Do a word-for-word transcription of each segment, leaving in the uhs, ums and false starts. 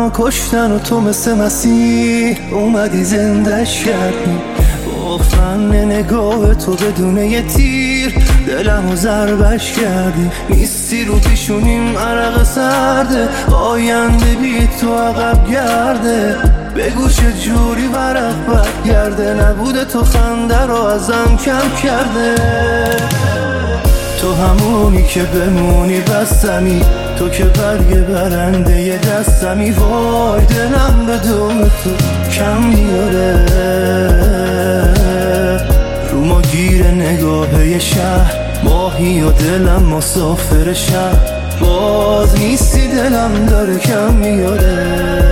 منو کشتن و تو مثل مسیح اومدی زندش کردی با فن نگاه تو بدون یه تیر دلمو ضربش کردی. نیستی رو پیشونیم عرق سرده آینده بی تو عقب گرده بگو چجوری ورق برگرده نبوده تو خنده رو ازم کم کرده. تو همونی که بمونی بستمی تو که برگ برنده ی دستمی وای دلم بدون تو کم میاره رو ما گیر نگاه ی شهر ماهی و دلم مسافر شهر باز نیستی دلم داره کم میاره.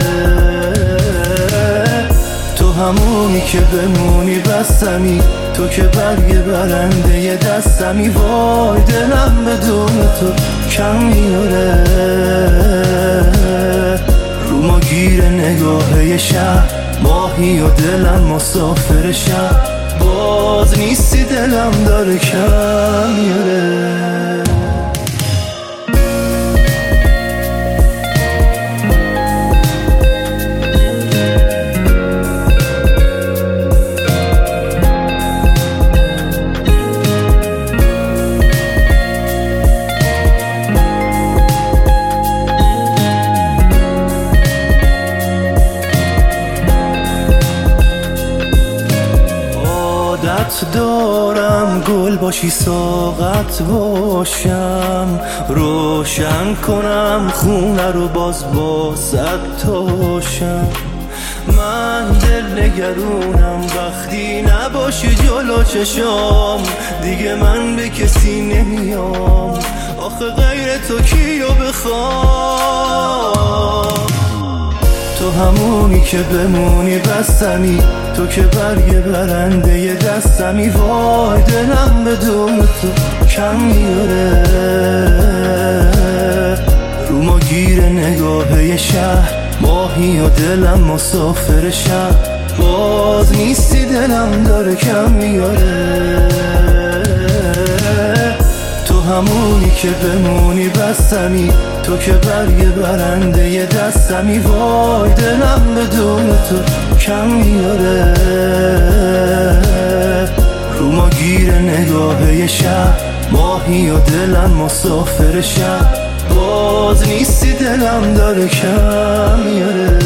تو همونی که بمونی بستمی تو که برگ برنده ی دستمی وای دلم بدون تو کم میاره رو ما گیر نگاه ی شهر ماهی و دلم مسافر شهر باز نیستی دلم داره کم میاره. دارم گل باشی ساقت باشم روشن کنم خونه رو باز با صد تاشم. من دل نگرونم وقتی نباشی جلو چشام دیگه من به کسی نمیام آخه غیر تو کیو بخوام. تو همونی که بمونی بستمی تو که برگ برنده ی دستمی وای دلم بدون تو کم میاره رو ما گیر نگاه ی شهر ماهی و دلم مسافر شهر باز نیستی دلم داره کم میاره. تو همونی که بمونی بستمی تو که برگ برنده ی دستمی وای دلم بدون تو کم میاره رو ما گیر نگاه ی شهر ماهی و دلم مسافر شهر باز نیستی دلم داره کم میاره.